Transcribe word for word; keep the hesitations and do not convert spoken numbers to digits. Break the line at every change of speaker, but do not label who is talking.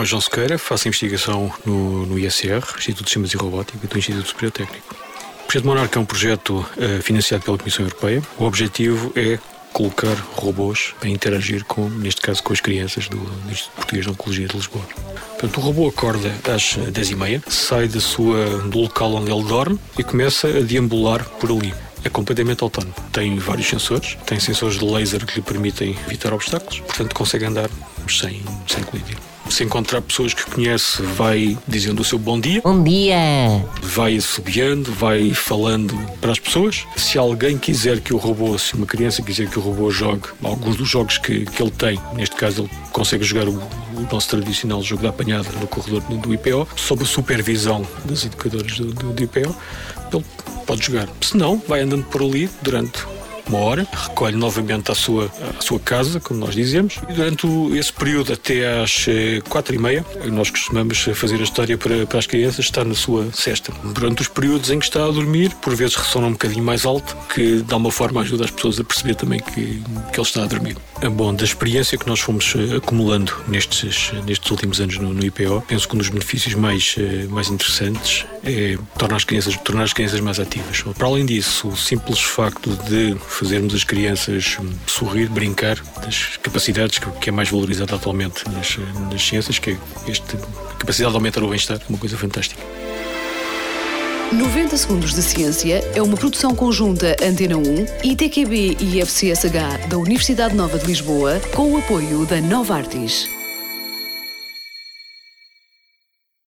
chamo João Sequeira, faço investigação no, no I S R, Instituto de Sistemas e Robótica, do Instituto Superior Técnico. O projeto Monarca é um projeto uh, financiado pela Comissão Europeia. O objetivo é colocar robôs para interagir com, neste caso, com as crianças do, do Instituto Português de Oncologia de Lisboa. Portanto, o robô acorda às dez e meia, sai da sua, do local onde ele dorme e começa a deambular por ali. É completamente autónomo. Tem vários sensores, tem sensores de laser que lhe permitem evitar obstáculos, portanto consegue andar sem, sem colidir. Se encontrar pessoas que conhece, vai dizendo o seu bom dia.
Bom dia!
Vai assobiando, vai falando para as pessoas. Se alguém quiser que o robô, se uma criança quiser que o robô jogue alguns dos jogos que, que ele tem, neste caso ele consegue jogar o, o nosso tradicional jogo da apanhada no corredor do I P O, sob a supervisão das educadoras do, do, do I P O, ele pode jogar. Se não, vai andando por ali durante uma hora, recolhe novamente à sua, à sua casa, como nós dizemos, e durante o, esse período até às quatro e meia, nós costumamos fazer a história para, para as crianças, está na sua cesta. Durante os períodos em que está a dormir, por vezes ressona um bocadinho mais alto, que de alguma forma ajuda as pessoas a perceber também que, que ele está a dormir. Bom, da experiência que nós fomos acumulando nestes, nestes últimos anos no, no I P O, penso que um dos benefícios mais, mais interessantes é tornar as crianças, tornar as crianças mais ativas. Para além disso, o simples facto de fazermos as crianças sorrir, brincar, das capacidades que, que é mais valorizada atualmente nas, nas ciências, que é esta capacidade de aumentar o bem-estar, uma coisa fantástica.
noventa segundos de Ciência é uma produção conjunta Antena um, I T Q B e I F C S H da Universidade Nova de Lisboa, com o apoio da Novartis.